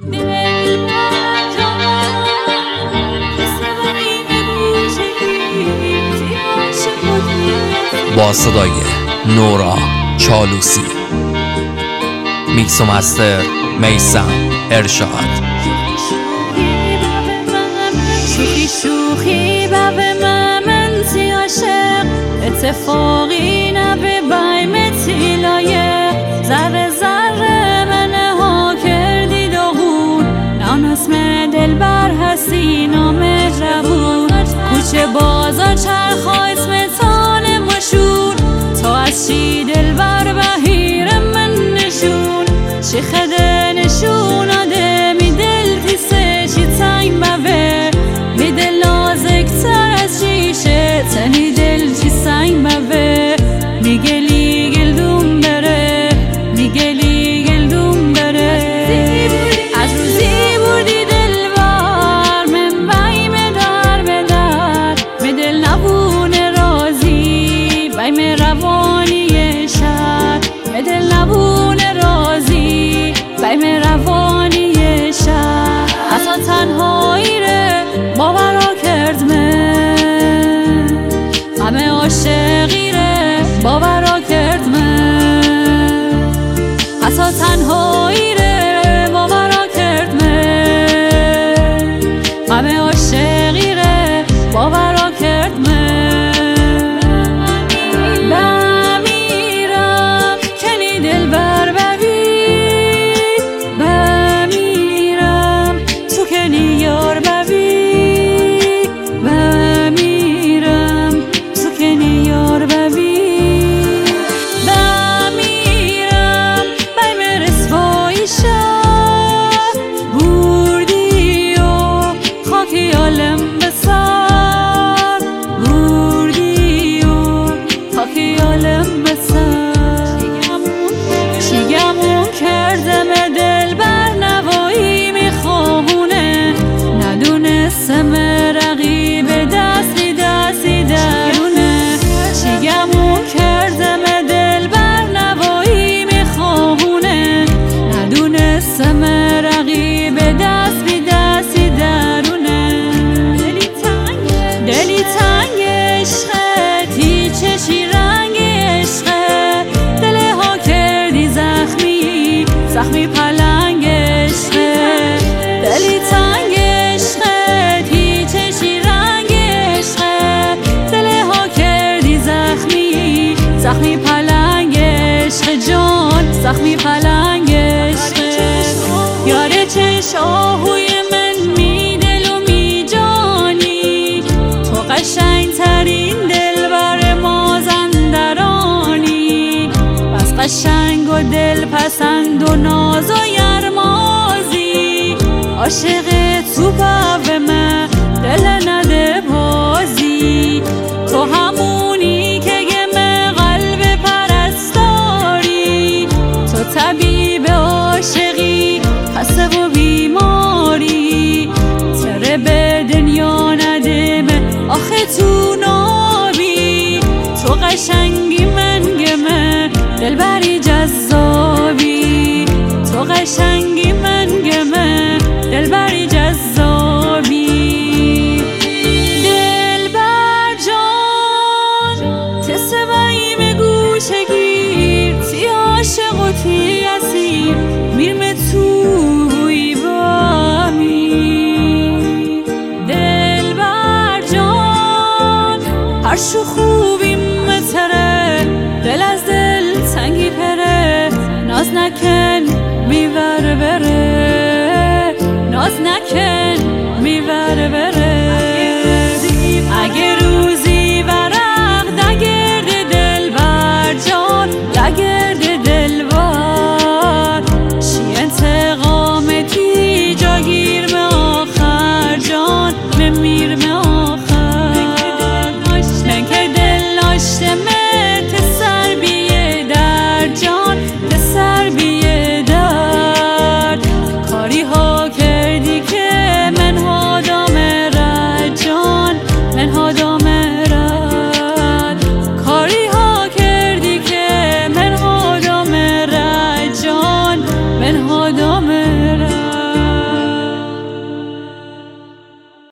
با صدای نورا چالوسی، میکس و مستر میثم ارشاد. شوخی شوخی بابه من تی عاشق، اتفاقی نبه بایمتی لایق، ذره ذره منه ها کردی داغون، نان اسم دلبر هستی نامهربون، کوچه بازار چرخای اسم تانه مشون، تو از چی دلبر بهیر من نشون، چی خده نشون آده می دل تیسه چی تنگ بوه، می دل نازک تر از شیشه تنی دل چی سنگ بوه، می گلی گلدون بره، می گلی گلدون بره، از روزی بودی دلبر من بای مدار بدار، می دل نبونه رازی بای می روانی شد، می دل نبونه رازی بای می روانی شد، حتی تنهایی ره باورا کرد من، همه عاشقی ره باورا کرد من، حتی تنهایی ره باورا کرد من، همه عاشقی ره باورا کرد من، بمیرم کنی دلبر ببی، بمیرم تو کنی یار ببی، بمیرم تو کنی یار ببی، بمیرم بیم رسوایی شد، بردی و خاکی عالم بسر، بردی و خاکی عالم بسر، چیگمون کردم دل بر نوایی میخواهونه، ندونستم رقیب دستی دستی درونه، چیگمون کردم دل بر نوایی میخواهونه، ندونستم رقیب دستی دستی درونه، دلی تنگ عشقه تی چشی رنگ عشقه، دله ها کردی زخمی زخمی پلنگ عشقه، دلی تنگ عشقه تی چشی رنگ عشقه، دله ها کردی زخمی زخمی پلنگ عشق جان، زخمی پلنگ عشقه، یاره چش آهوی من می دل و می جانی، تو قشنگ ترین دلبر مازندرانی، بس قشنگ و دل پسند و ناز و یرمازی، عاشق تو باوه من دل نده بازی، تو همونی که گمه قلب پرستاری، تو طبیب عاشقی خسته و بیماری، تره به دنیا ندمه آخه تو نابی، تو قشنگی من گمه دلبری جذابی، تو قشنگی من گمه دلبری جذابی، دلبر جان تسه بایم گوشه گیر، تی عاشق و تی اسیر میرمه توی بامی، دلبر جان هر شو خوبیم متره، دل از دل تنگی پره، ناز نکن میور بره، ناز نکن میور بره.